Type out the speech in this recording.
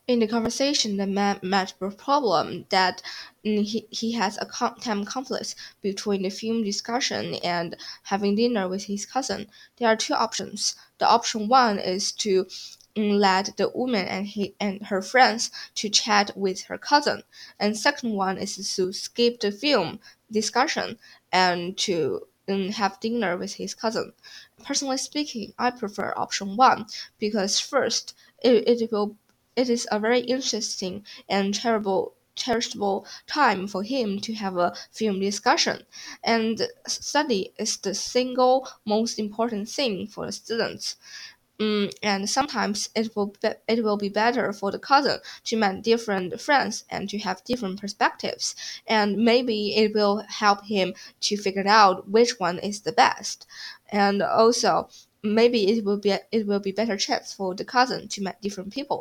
In the conversation, the man met the problem that he has a time conflict between the film discussion and having dinner with his cousin. There are two options. The option one is to let the woman and her friends to chat with her cousin, and second one is to skip the film discussion and to have dinner with his cousin. Personally speaking, I prefer option one because first, it is a very interesting and cherishable time for him to have a film discussion. And study is the single most important thing for the students. And sometimes it will be better for the cousin to meet different friends and to have different perspectives, and maybe it will help him to figure out which one is the best. And also maybe it will be better chance for the cousin to meet different people.